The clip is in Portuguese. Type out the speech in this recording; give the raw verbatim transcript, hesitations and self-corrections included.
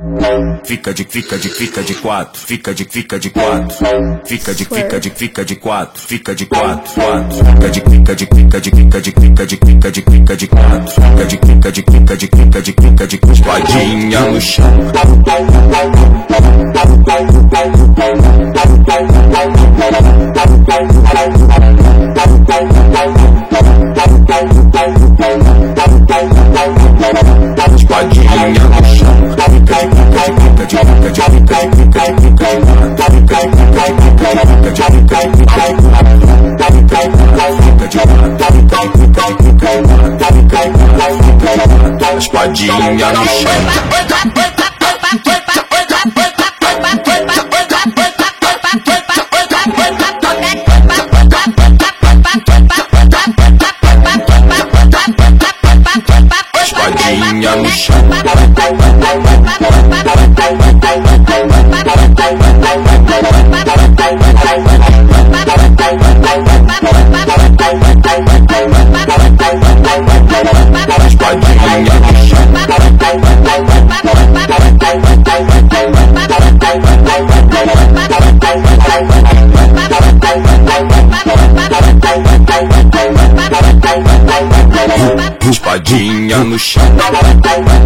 Fica de, fica de, fica de quatro, fica de, fica de quatro, fica de, fica de, fica de quatro, fica de quatro, quatro, fica de, fica de, fica de, fica de, fica de, fica de, fica de quatro, fica de, fica de, fica de, fica de, fica de, espadinha no chão. Espadinha no chão. Fica de, fica de, fica de, fica de, fica de, fica de, fica de quatro, fica de, fica de, fica de, fica de, fica de, fica de quatro, fica de quatro, fica de, fica de, fica de quatro, fica de quatro, fica de quatro, espadinha no chão. Espadinha no chão. Espadinha no chão. Espadinha no chão.